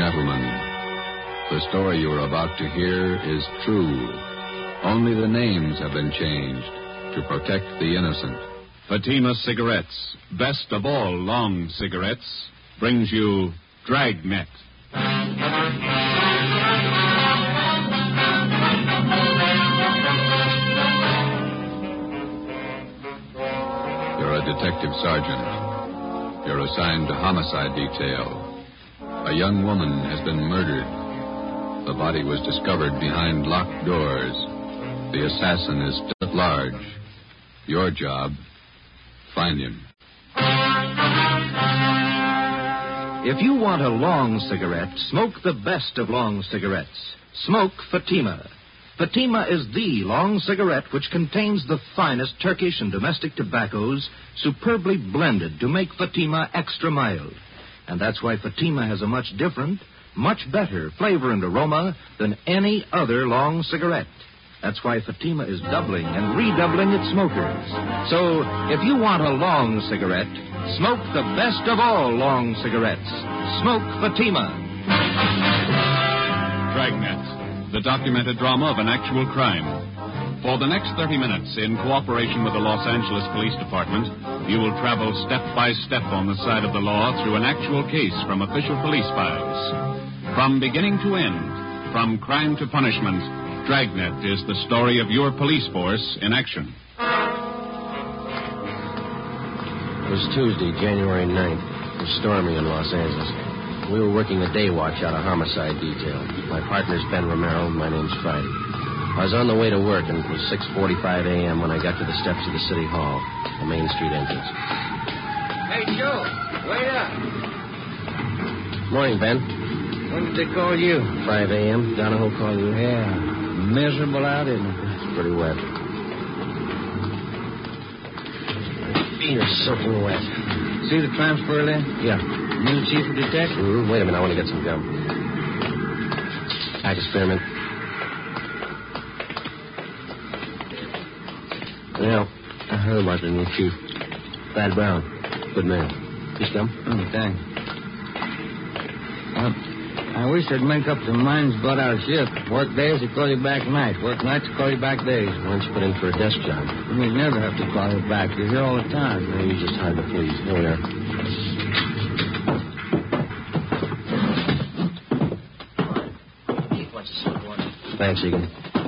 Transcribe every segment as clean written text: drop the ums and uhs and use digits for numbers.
gentlemen, the story you are about to hear is true. Only the names have been changed to protect the innocent. Fatima Cigarettes, best of all long cigarettes, brings you Dragnet. You're a detective sergeant. You're assigned to homicide detail. A young woman has been murdered. The body was discovered behind locked doors. The assassin is still at large. Your job, find him. If you want a long cigarette, smoke the best of long cigarettes. Smoke Fatima. Fatima is the long cigarette which contains the finest Turkish and domestic tobaccos superbly blended to make Fatima extra mild. And that's why Fatima has a much different, much better flavor and aroma than any other long cigarette. That's why Fatima is doubling and redoubling its smokers. So, if you want a long cigarette, smoke the best of all long cigarettes. Smoke Fatima. Dragnet, the documented drama of an actual crime. For the next 30 minutes, in cooperation with the Los Angeles Police Department, you will travel step by step on the side of the law through an actual case from official police files. From beginning to end, from crime to punishment, Dragnet is the story of your police force in action. It was Tuesday, January 9th. It was stormy in Los Angeles. We were working a day watch out of homicide detail. My partner's Ben Romero, and my name's Friday. I was on the way to work, and it was 6:45 a.m. when I got to the steps of the City Hall, the Main Street entrance. Hey, Joe, wait up. Morning, Ben. When did they call you? 5 a.m. Donahoe called you? Yeah, miserable out, isn't it? It's pretty wet. Feet are soaking wet. See the transfer then? Yeah. New chief of detectives? Wait a minute, I want to get some gum. Pack of spearmint. Well, I heard about the new chief. Thad Brown. Good man. Peace gum? Thanks. I wish they'd make up their minds about our shift. Work days, they call you back nights. Work nights, they call you back days. Why don't you put in for a desk job? We never have to call you back. You're here all the time. No, you're just hard to please. Here we are. Thanks, Egan.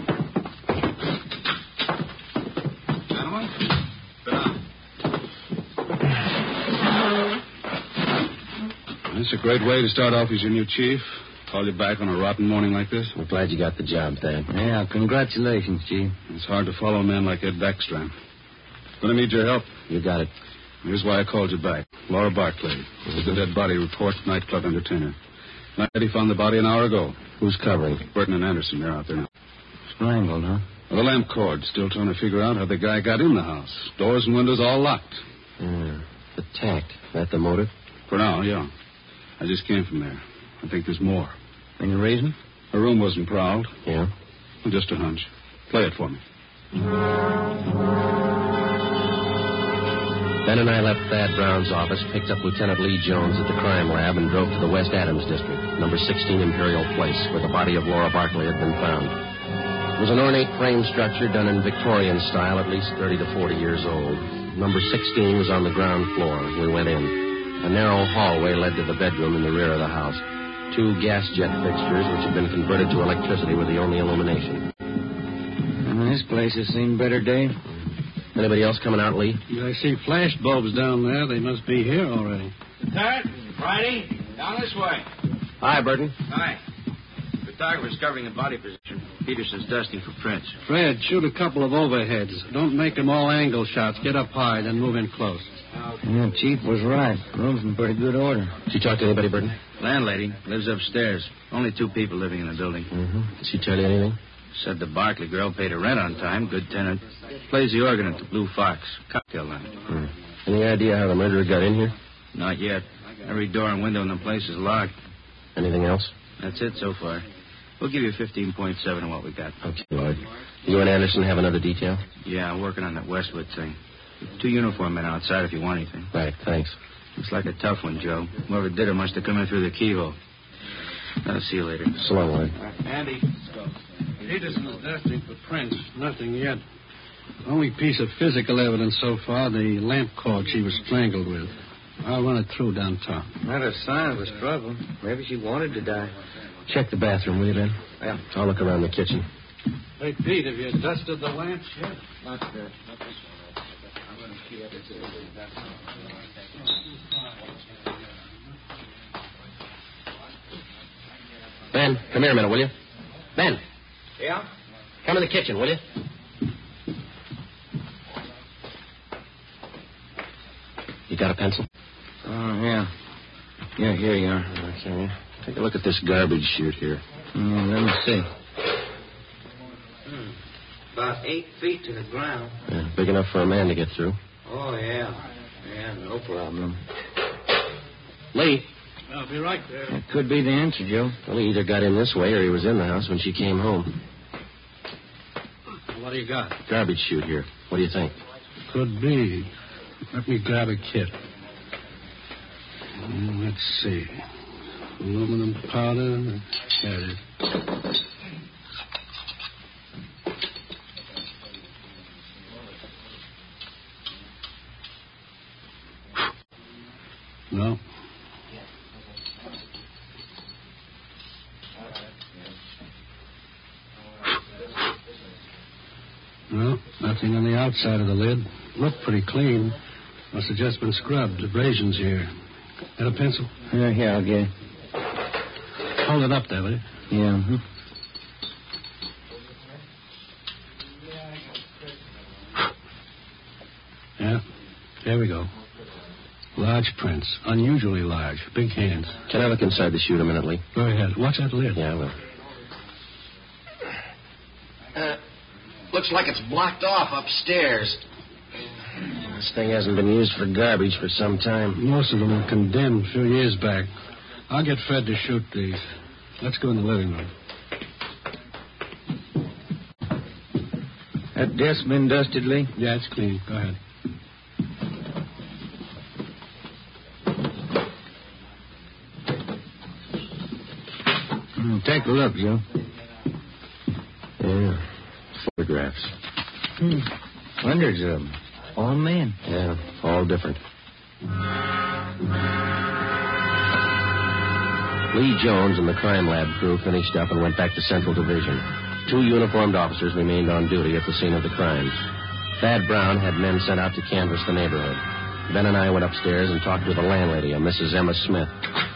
It's a great way to start off as your new chief. Call you back on a rotten morning like this. We're glad you got the job, Thad. Yeah, congratulations, Chief. It's hard to follow a man like Ed Backstrom. Gonna need your help. You got it. Here's why I called you back. Laura Barclay. This is the dead body report, nightclub entertainer. He found the body an hour ago. Who's covering? Burton and Anderson, they're out there now. Strangled, huh? Well, the lamp cord. Still trying to figure out how the guy got in the house. Doors and windows all locked. Yeah. The tact. That the motive? For now, yeah. I just came from there. I think there's more. Any reason? Her room wasn't prowled. Yeah? Just a hunch. Play it for me. Ben and I left Thad Brown's office, picked up Lieutenant Lee Jones at the crime lab, and drove to the West Adams district, number 16 Imperial Place, where the body of Laura Barclay had been found. It was an ornate frame structure done in Victorian style, at least 30 to 40 years old. Number 16 was on the ground floor. We went in. A narrow hallway led to the bedroom in the rear of the house. 2 gas jet fixtures, which had been converted to electricity, were the only illumination. This place has seen better days. Anybody else coming out, Lee? I see flash bulbs down there. They must be here already. Thad, Friday, down this way. Hi, Burton. Hi. Photographer's covering the body position. Peterson's dusting for prints. Fred, shoot a couple of overheads. Don't make them all angle shots. Get up high, then move in close. Yeah, Chief was right. Room's in pretty good order. Did you talk to anybody, Burton? Landlady lives upstairs. Only 2 people living in the building. Mm-hmm. Did she tell you anything? Said the Barclay girl paid her rent on time. Good tenant. Plays the organ at the Blue Fox. Cocktail night. Any idea how the murderer got in here? Not yet. Every door and window in the place is locked. Anything else? That's it so far. We'll give you 15.7 on what we got. Okay, Lloyd. You and Anderson have another detail? Yeah, I'm working on that Westwood thing. 2 uniform men outside if you want anything. Right, thanks. Looks like a tough one, Joe. Whoever did it must have come in through the keyhole. I'll see you later. So long, Lloyd. Andy, Peterson's testing for prints. Nothing yet. Only piece of physical evidence so far, the lamp cord she was strangled with. I'll run it through downtown. Not a sign of a struggle. Maybe she wanted to die. Check the bathroom, will you, Ben? Yeah. I'll look around the kitchen. Hey, Pete, have you dusted the lamps yet? Not there. Ben, come here a minute, will you? Ben. Yeah? Come in the kitchen, will you? You got a pencil? Oh, yeah. Yeah, here you are. Okay. Take a look at this garbage chute here. Let me see. About 8 feet to the ground. Yeah, big enough for a man to get through. Oh, yeah. Yeah, no problem. Lee. I'll be right there. That could be the answer, Joe. Well, he either got in this way or he was in the house when she came home. What do you got? Garbage chute here. What do you think? Could be. Let me grab a kit. Let's see. Aluminum powder. There it is. No. No, nothing on the outside of the lid. Looked pretty clean. Must have just been scrubbed. Abrasions here. Got a pencil? Yeah, here, I'll get it. Hold it up there, will you? Yeah. Yeah. There we go. Large prints. Unusually large. Big hands. Can I look inside the chute a minute, Lee? Go ahead. Watch that lid. Yeah, I will. Looks like it's blocked off upstairs. This thing hasn't been used for garbage for some time. Most of them were condemned a few years back. I'll get Fred to shoot these. Let's go in the living room. That desk been dusted, Lee? Yeah, it's clean. Go ahead. Take a look, Joe. Yeah. Photographs. Hundreds of them. All men. Yeah, all different. Lee Jones and the crime lab crew finished up and went back to Central Division. 2 uniformed officers remained on duty at the scene of the crimes. Thad Brown had men sent out to canvass the neighborhood. Ben and I went upstairs and talked with the landlady, a Mrs. Emma Smith.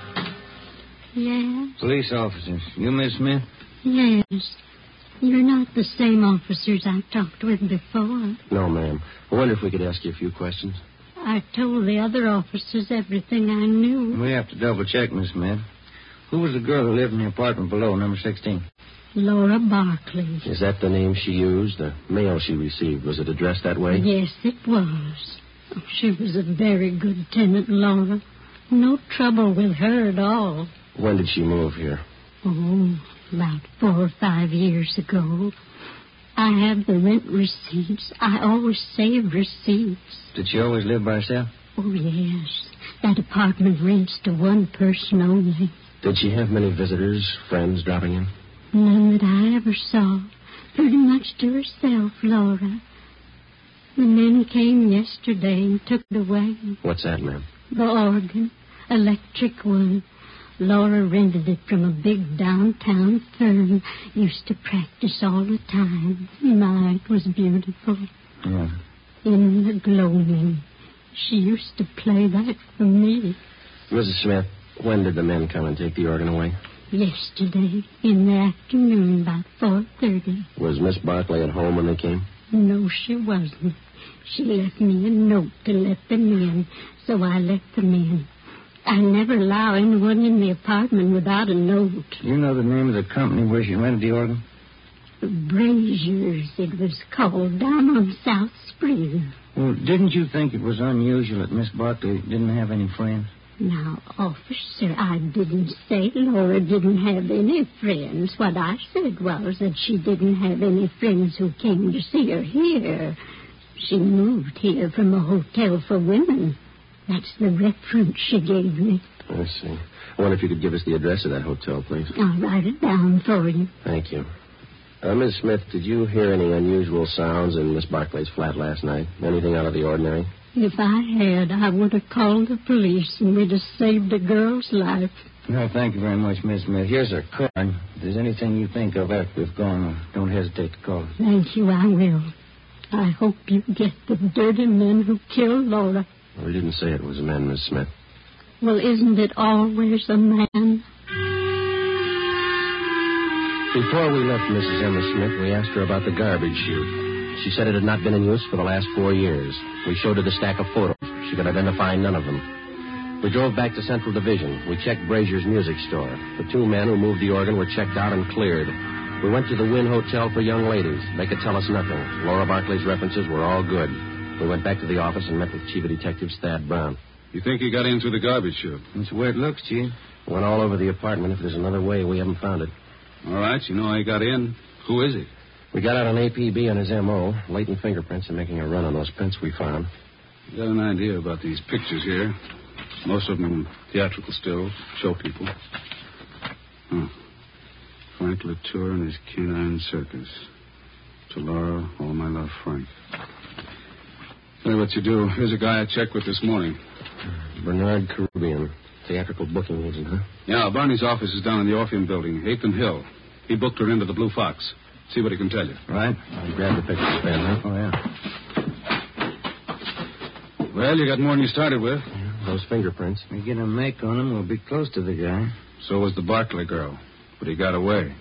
Yes? Police officers. You, Miss Smith? Yes. You're not the same officers I talked with before. No, ma'am. I wonder if we could ask you a few questions. I told the other officers everything I knew. We have to double-check, Miss Smith. Who was the girl who lived in the apartment below, number 16? Laura Barkley. Is that the name she used? The mail she received, was it addressed that way? Yes, it was. She was a very good tenant, Laura. No trouble with her at all. When did she move here? Oh, about 4 or 5 years ago. I have the rent receipts. I always save receipts. Did she always live by herself? Oh, yes. That apartment rents to one person only. Did she have many visitors, friends dropping in? None that I ever saw. Pretty much to herself, Laura. The men came yesterday and took it away. What's that, ma'am? The organ. Electric one. Laura rented it from a big downtown firm. Used to practice all the time. My, it was beautiful. Yeah. In the gloaming. She used to play that for me. Mrs. Smith, when did the men come and take the organ away? Yesterday, in the afternoon, about 4:30. Was Miss Barkley at home when they came? No, she wasn't. She left me a note to let them in, so I let them in. I never allow anyone in the apartment without a note. You know the name of the company where she rented the organ? Braziers, it was called, down on South Spring. Well, didn't you think it was unusual that Miss Barkley didn't have any friends? Now, officer, I didn't say Laura didn't have any friends. What I said was that she didn't have any friends who came to see her here. She moved here from a hotel for women. That's the reference she gave me. I see. I wonder if you could give us the address of that hotel, please. I'll write it down for you. Thank you. Miss Smith, did you hear any unusual sounds in Miss Barclay's flat last night? Anything out of the ordinary? If I had, I would have called the police and we'd have saved a girl's life. No, thank you very much, Miss Smith. Here's her card. If there's anything you think of after we've gone, don't hesitate to call us. Thank you, I will. I hope you get the dirty men who killed Laura. Well, we didn't say it was a man, Miss Smith. Well, isn't it always a man? Before we left Mrs. Emma Smith, we asked her about the garbage chute. She said it had not been in use for the last 4 years. We showed her the stack of photos. She could identify none of them. We drove back to Central Division. We checked Brazier's music store. The 2 men who moved the organ were checked out and cleared. We went to the Wynn Hotel for young ladies. They could tell us nothing. Laura Barclay's references were all good. We went back to the office and met with Chief of Detectives Thad Brown. You think he got in through the garbage chute? That's the way it looks, Chief. Went all over the apartment. If there's another way, we haven't found it. All right, you know how he got in. Who is he? We got out an APB on his M.O., latent fingerprints, and making a run on those prints we found. You got an idea about these pictures here? Most of them theatrical stills, show people. Frank Latour and his canine circus. To Laura, all my love, Frank. Tell you what you do. Here's a guy I checked with this morning. Bernard Caribbean, theatrical booking agent, huh? Yeah, Barney's office is down in the Orpheum building, 8th and Hill. He booked her into the Blue Fox. See what he can tell you. Right. You grabbed the pictures, Ben, huh? Oh, yeah. Well, you got more than you started with. Yeah, those fingerprints. We get a make on him, we'll be close to the guy. So was the Barclay girl. But he got away.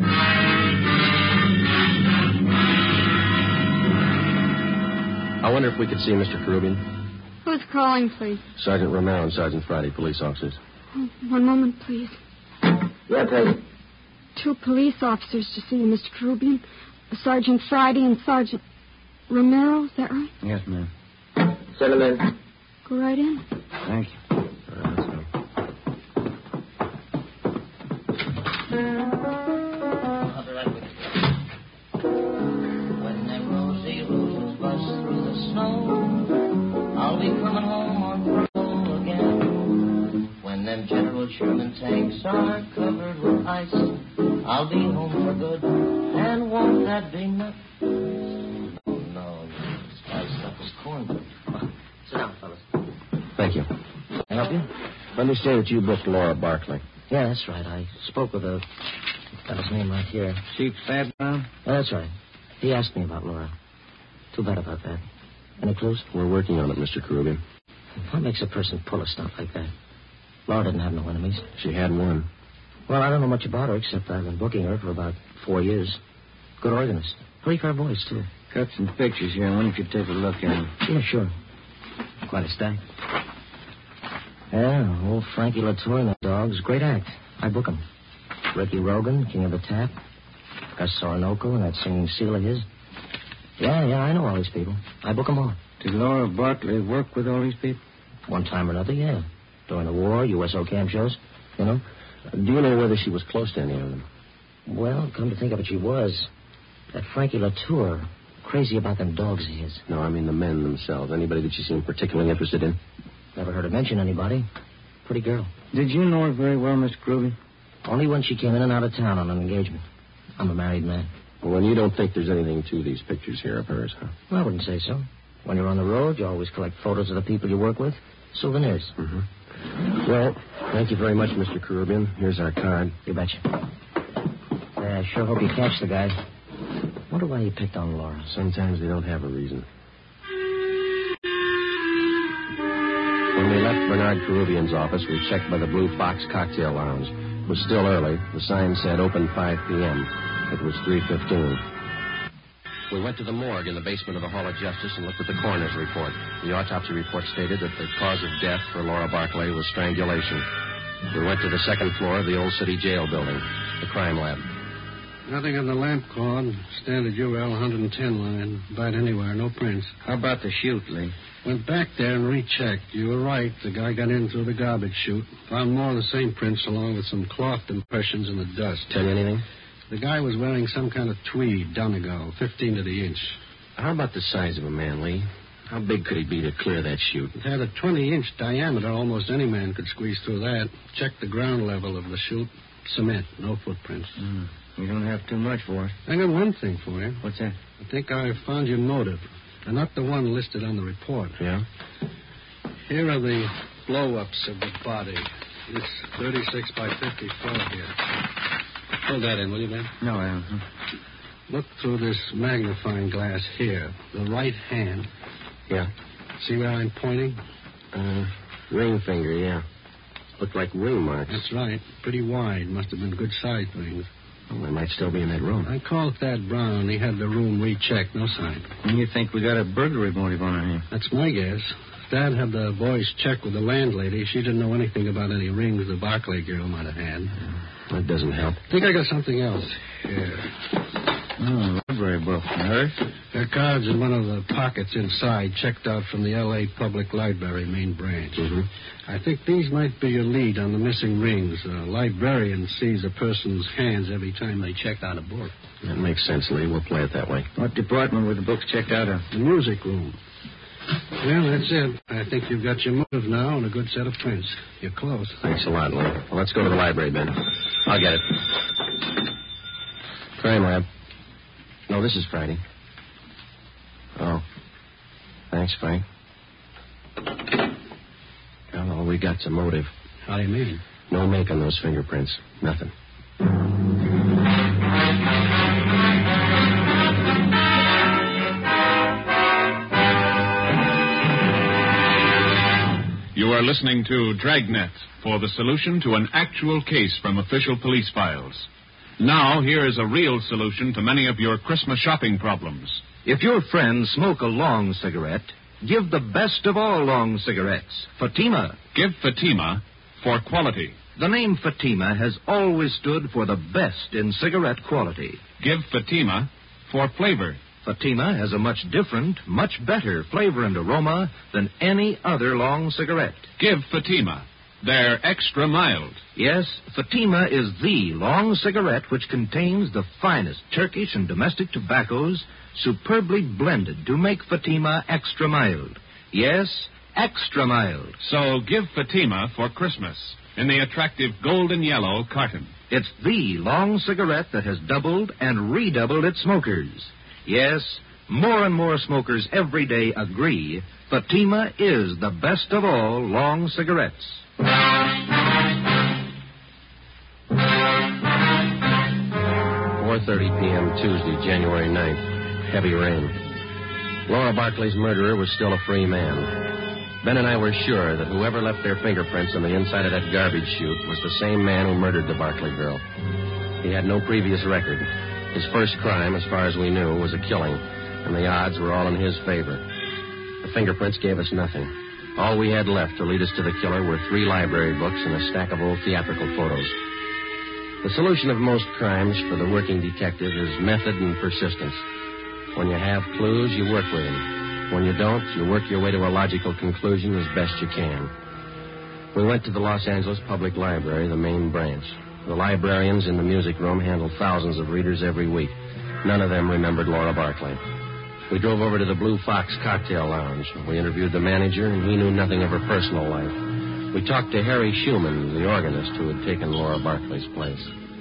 I wonder if we could see Mr. Caribbean. Who's calling, please? Sergeant Romero and Sergeant Friday, police officers. Oh, one moment, please. Yeah, please. 2 police officers to see you, Mr. Caribbean. Sergeant Friday and Sergeant Romero, is that right? Yes, ma'am. Send him in. Go right in. Thank you. Let's go. When them rosy roofs bust through the snow, I'll be coming home on parole again. When them General Sherman tanks are covered with ice, I'll be home for good. And won't that be nuts? Oh, no, this guy's stuff is cornbread. Sit down, fellas. Thank you. Can I help you? Understand that you booked Laura Barclay. Yeah, that's right. I spoke with a... Got his name right here. Chief Thad Brown? Oh, that's right. He asked me about Laura. Too bad about that. Any clues? We're working on it, Mr. Caribbean. What makes a person pull a stunt like that? Laura didn't have no enemies. She had one. Well, I don't know much about her, except I've been booking her for about 4 years. Good organist. Pretty fair voice, too. Got some pictures here. I wonder if you'd take a look at them. Yeah, sure. Quite a stack. Yeah, old Frankie Latour and the dogs. Great act. I book 'em. Ricky Rogan, King of the Tap. Gus Sorinoco and that singing seal of his. Yeah, I know all these people. I book 'em all. Did Laura Barclay work with all these people? One time or another, yeah. During the war, USO camp shows, you know. Do you know whether she was close to any of them? Well, come to think of it, she was. That Frankie Latour, crazy about them dogs of his. No, I mean the men themselves. Anybody that she seemed particularly interested in? Never heard her mention anybody. Pretty girl. Did you know her very well, Mr. Caribbean? Only when she came in and out of town on an engagement. I'm a married man. Well, then you don't think there's anything to these pictures here of hers, huh? Well, I wouldn't say so. When you're on the road, you always collect photos of the people you work with. Souvenirs. Mm-hmm. Well, thank you very much, Mr. Caribbean. Here's our card. You betcha. I sure hope you catch the guy. Wonder why he picked on Laura. Sometimes they don't have a reason. When we left Bernard Caribbean's office, we checked by the Blue Fox Cocktail Lounge. It was still early. The sign said open 5 p.m. It was 3:15. We went to the morgue in the basement of the Hall of Justice and looked at the coroner's report. The autopsy report stated that the cause of death for Laura Barclay was strangulation. We went to the second floor of the Old City Jail building, the crime lab. Nothing on the lamp cord. Standard UL 110 line. About anywhere. No prints. How about the chute, Lee? Went back there and rechecked. You were right. The guy got in through the garbage chute. Found more of the same prints along with some cloth impressions in the dust. Tell you anything? The guy was wearing some kind of tweed, Donegal, 15 to the inch. How about the size of a man, Lee? How big could he be to clear that chute? It had a 20-inch diameter. Almost any man could squeeze through that. Check the ground level of the chute. Cement, no footprints. You don't have too much for it. I got one thing for you. What's that? I think I found your motive. And not the one listed on the report. Yeah? Here are the blow-ups of the body. This 36 by 54 here. Hold that in, will you, Ben? No, I don't. Look through this magnifying glass here. The right hand. Yeah. See where I'm pointing? Ring finger, yeah. Look like ring marks. That's right. Pretty wide. Must have been good-sized rings. Well, they might still be in that room. I called Thad Brown. He had the room rechecked. No sign. And you think we got a burglary motive on our hands? That's my guess. Thad had the boys check with the landlady. She didn't know anything about any rings the Barclay girl might have had. That doesn't help. I think I got something else here. Library book. Hers? There are cards in one of the pockets inside, checked out from the L.A. Public Library main branch. Mm-hmm. I think these might be your lead on the missing rings. A librarian sees a person's hands every time they check out a book. That makes sense, Lee. We'll play it that way. What department were the books checked out of? The music room. Well, that's it. I think you've got your motive now and a good set of prints. You're close. Thanks a lot, Lee. Well, let's go to the library, Ben. I'll get it. Crime lab. No, this is Friday. Oh. Thanks, Frank. Well, all we got's a motive. How do you mean? No make on those fingerprints. Nothing. You are listening to Dragnet for the solution to an actual case from official police files. Now, here is a real solution to many of your Christmas shopping problems. If your friends smoke a long cigarette, give the best of all long cigarettes, Fatima. Give Fatima for quality. The name Fatima has always stood for the best in cigarette quality. Give Fatima for flavor. Fatima has a much different, much better flavor and aroma than any other long cigarette. Give Fatima. They're extra mild. Yes, Fatima is the long cigarette which contains the finest Turkish and domestic tobaccos superbly blended to make Fatima extra mild. Yes, extra mild. So give Fatima for Christmas in the attractive golden yellow carton. It's the long cigarette that has doubled and redoubled its smokers. Yes, more and more smokers every day agree Fatima is the best of all long cigarettes. 4:30 p.m. Tuesday, January 9th. Heavy rain. Laura Barclay's murderer was still a free man. Ben and I were sure that whoever left their fingerprints on the inside of that garbage chute was the same man who murdered the Barclay girl. He had no previous record. His first crime, as far as we knew, was a killing, and the odds were all in his favor. The fingerprints gave us nothing. All we had left to lead us to the killer were 3 library books and a stack of old theatrical photos. The solution of most crimes for the working detective is method and persistence. When you have clues, you work with them. When you don't, you work your way to a logical conclusion as best you can. We went to the Los Angeles Public Library, the main branch. The librarians in the music room handle thousands of readers every week. None of them remembered Laura Barclay. We drove over to the Blue Fox Cocktail Lounge. We interviewed the manager, and he knew nothing of her personal life. We talked to Harry Schumann, the organist who had taken Laura Barclay's place.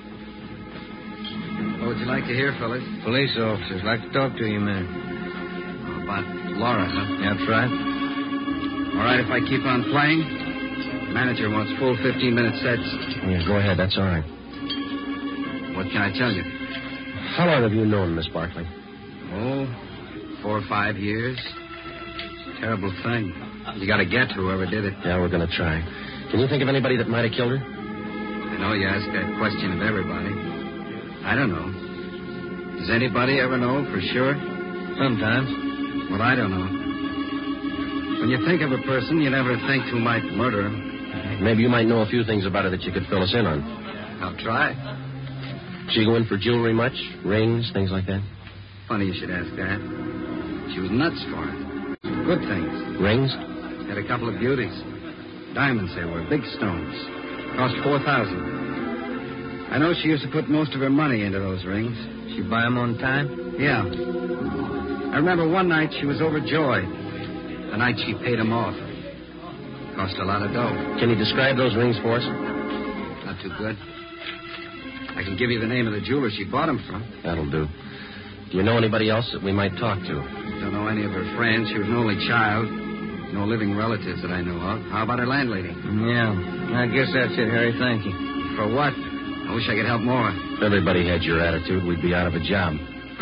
What would you like to hear, fellas? Police officers. Like to talk to you, man. About Laura, huh? That's right. All right, if I keep on playing? Manager wants full 15-minute sets. Yeah, go ahead. That's all right. What can I tell you? How long have you known Miss Barclay? Oh, 4 or 5 years. It's a terrible thing. You got to get whoever did it. Yeah, we're going to try. Can you think of anybody that might have killed her? I know you ask that question of everybody. I don't know. Does anybody ever know for sure? Sometimes. Well, I don't know. When you think of a person, you never think who might murder her. Maybe you might know a few things about her that you could fill us in on. I'll try. She go in for jewelry much? Rings, things like that? Funny you should ask that. She was nuts for it. Good things. Rings? Had a couple of beauties. Diamonds they were, big stones. Cost $4,000. I know she used to put most of her money into those rings. She buy them on time? Yeah. I remember one night she was overjoyed. The night she paid him off. Cost a lot of dough. Can you describe those rings for us? Not too good. I can give you the name of the jeweler she bought them from. That'll do. Do you know anybody else that we might talk to? Don't know any of her friends. She was an only child. No living relatives that I know of. How about her landlady? Yeah, I guess that's it, Harry. Thank you. For what? I wish I could help more. If everybody had your attitude, we'd be out of a job.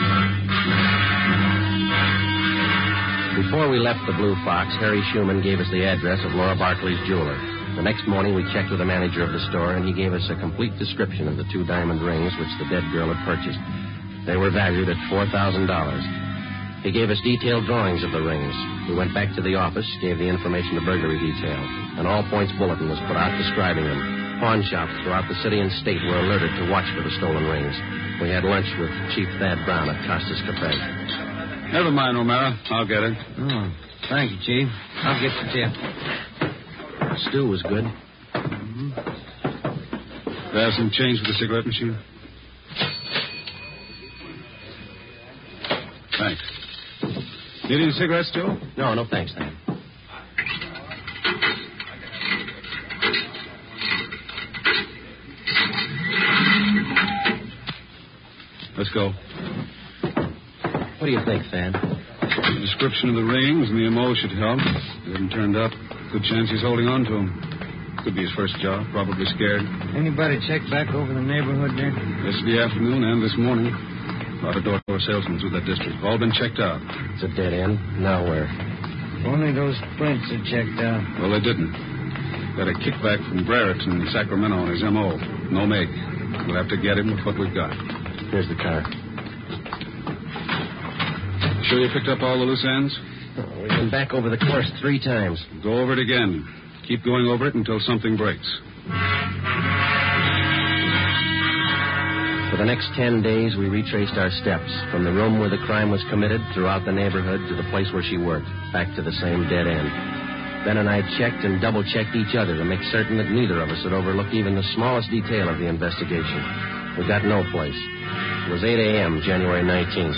Before we left the Blue Fox, Harry Schumann gave us the address of Laura Barkley's jeweler. The next morning, we checked with the manager of the store, and he gave us a complete description of the 2 diamond rings which the dead girl had purchased. They were valued at $4,000. He gave us detailed drawings of the rings. We went back to the office, gave the information to burglary detail. An all-points bulletin was put out describing them. Pawn shops throughout the city and state were alerted to watch for the stolen rings. We had lunch with Chief Thad Brown at Costa's Cafe. Never mind, O'Mara. I'll get it. Oh, thank you, Chief. I'll get the tip. Stew was good. There's some change for the cigarette machine. Thanks. Need any cigarettes, Joe? No, thanks, Thad. Let's go. What do you think, Thad? The description of the rings and the MO should help. He hasn't turned up. Good chance he's holding on to them. Could be his first job. Probably scared. Anybody check back over the neighborhood there? Yesterday afternoon and this morning. A lot of door-to-door salesmen through that district. All been checked out. It's a dead end. Now where? Only those prints are checked out. Well, they didn't. Got a kickback from Brereton in Sacramento on his MO. No make. We'll have to get him with what we've got. Here's the car. Sure you picked up all the loose ends? We've been back over the course 3 times. Go over it again. Keep going over it until something breaks. For the next 10 days, we retraced our steps from the room where the crime was committed throughout the neighborhood to the place where she worked, back to the same dead end. Ben and I checked and double-checked each other to make certain that neither of us had overlooked even the smallest detail of the investigation. We got no place. It was 8 a.m., January 19th.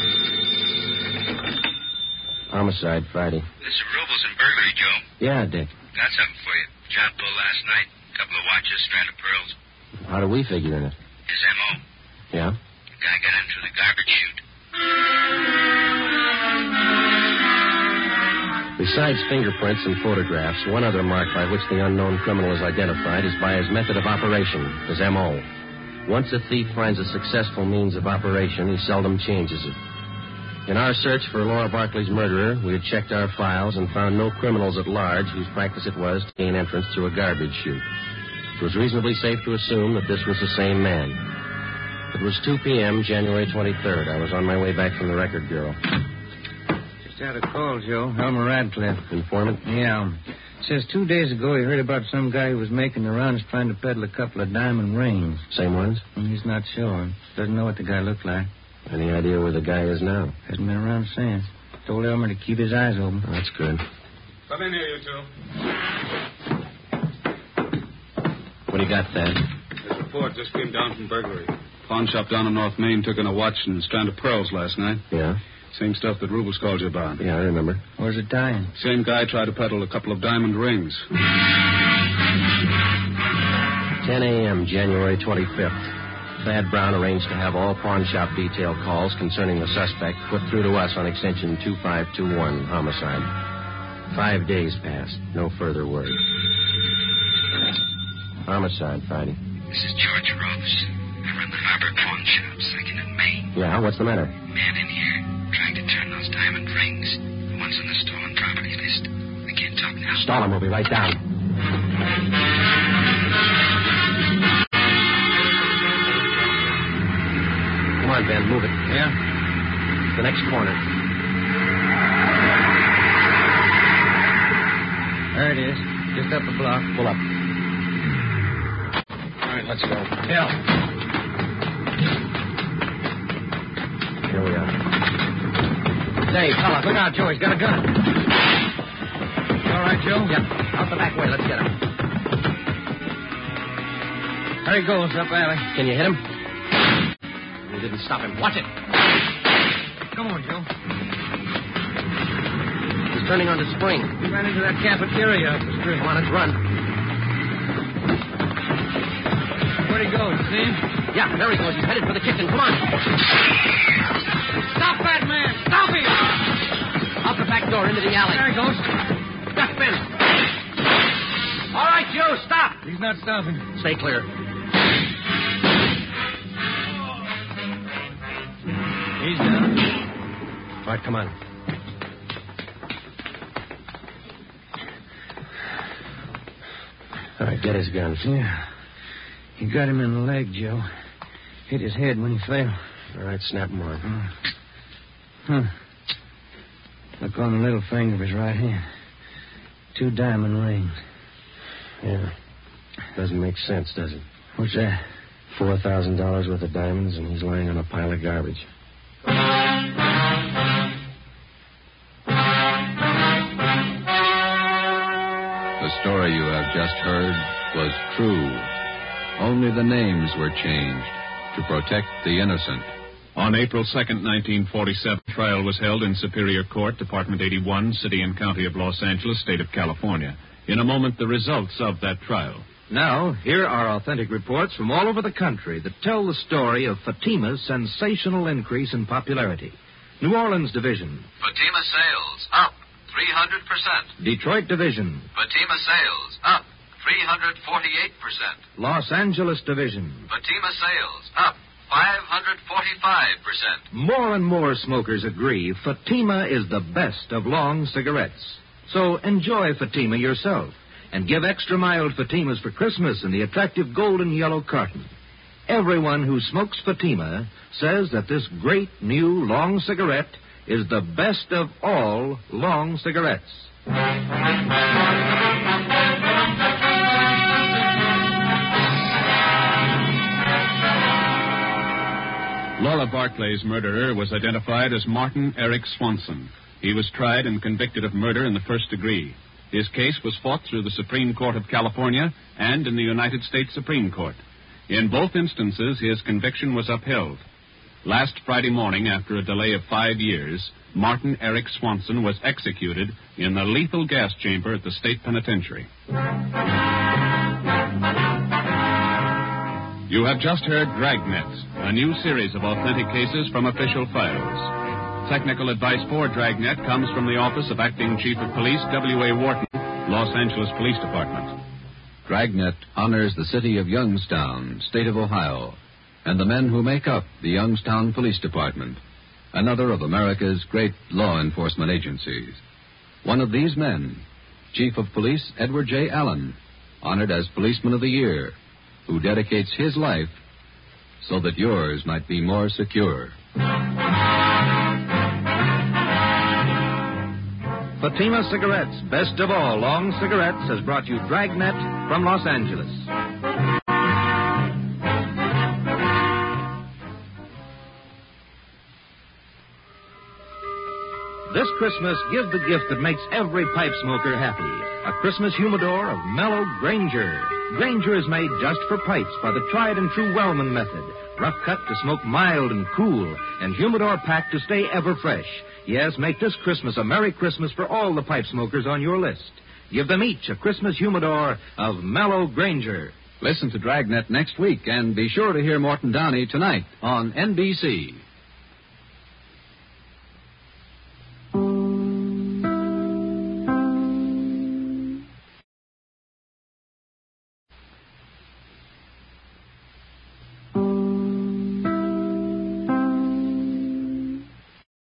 Homicide, Friday. This is Robles and burglary, Joe. Yeah, Dick. Got something for you. Job pulled last night. Couple of watches, strand of pearls. How do we figure in it? His M.O. Yeah? The guy got in through the garbage chute. Besides fingerprints and photographs, one other mark by which the unknown criminal is identified is by his method of operation, his M.O. Once a thief finds a successful means of operation, he seldom changes it. In our search for Laura Barkley's murderer, we had checked our files and found no criminals at large whose practice it was to gain entrance through a garbage chute. It was reasonably safe to assume that this was the same man. It was 2 p.m., January 23rd. I was on my way back from the record bureau. Just had a call, Joe. Elmer Radcliffe. Informant? Yeah. Says 2 days ago he heard about some guy who was making the rounds trying to peddle a couple of diamond rings. Same ones? He's not sure. Doesn't know what the guy looked like. Any idea where the guy is now? Hasn't been around since. Told Elmer to keep his eyes open. Oh, that's good. Come in here, you two. What do you got, Thad? This report just came down from burglary. Pawn shop down on North Main took in a watch and a strand of pearls last night. Yeah? Same stuff that Rubles called you about. Yeah, I remember. Where's it tying? Same guy tried to peddle a couple of diamond rings. 10 a.m., January 25th. Thad Brown arranged to have all pawn shop detail calls concerning the suspect put through to us on extension 2521, homicide. 5 days passed. No further word. Homicide, Friday. This is George Rose. I run the Harbor Pawn Shop, 2nd and Main. Yeah, what's the matter? Man in here, trying to turn those diamond rings. The ones on the stolen property list. I can't talk now. Stall him, we'll be right down. Come on, Ben, move it. Yeah? The next corner. There it is. Just up the block. Pull up. All right, let's go. Yeah. Here we are. Say, fella, look out, Joe. He's got a gun. All right, Joe? Yep. Out the back way. Let's get him. There he goes, up alley. Can you hit him? We didn't stop him. Watch it. Come on, Joe. He's turning on the spring. We ran into that cafeteria up the street. Come on, let's run. Where'd he go? You see him? Yeah, there he goes. He's headed for the kitchen. Come on. Stop that man! Stop him! Out the back door into the alley. There he goes. Duck, Ben. All right, you, stop. He's not stopping. Stay clear. He's down. All right, come on. All right, get his gun. Yeah. He got him in the leg, Joe. Hit his head when he fell. All right, snap him on. Look on the little finger of his right hand. 2 diamond rings. Yeah. Doesn't make sense, does it? What's that? $4,000 worth of diamonds, and he's lying on a pile of garbage. The story you have just heard was true. Only the names were changed to protect the innocent. On April 2nd, 1947, trial was held in Superior Court, Department 81, City and County of Los Angeles, State of California. In a moment, the results of that trial. Now, here are authentic reports from all over the country that tell the story of Fatima's sensational increase in popularity. New Orleans Division. Fatima sales up 300%. Detroit Division. Fatima sales up 348%. Los Angeles Division. Fatima sales up 545%. More and more smokers agree Fatima is the best of long cigarettes. So enjoy Fatima yourself and give extra mild Fatimas for Christmas in the attractive golden yellow carton. Everyone who smokes Fatima says that this great new long cigarette is the best of all long cigarettes. Laura Barclay's murderer was identified as Martin Eric Swanson. He was tried and convicted of murder in the first degree. His case was fought through the Supreme Court of California and in the United States Supreme Court. In both instances, his conviction was upheld. Last Friday morning, after a delay of 5 years, Martin Eric Swanson was executed in the lethal gas chamber at the state penitentiary. You have just heard Dragnet, a new series of authentic cases from official files. Technical advice for Dragnet comes from the Office of Acting Chief of Police W.A. Wharton, Los Angeles Police Department. Dragnet honors the city of Youngstown, state of Ohio, and the men who make up the Youngstown Police Department, another of America's great law enforcement agencies. One of these men, Chief of Police Edward J. Allen, honored as Policeman of the Year, who dedicates his life so that yours might be more secure. Fatima Cigarettes, best of all long cigarettes, has brought you Dragnet from Los Angeles. This Christmas, give the gift that makes every pipe smoker happy. A Christmas humidor of Mellow Granger. Granger is made just for pipes by the tried and true Wellman method. Rough cut to smoke mild and cool, and humidor packed to stay ever fresh. Yes, make this Christmas a Merry Christmas for all the pipe smokers on your list. Give them each a Christmas humidor of Mellow Granger. Listen to Dragnet next week, and be sure to hear Morton Downey tonight on NBC.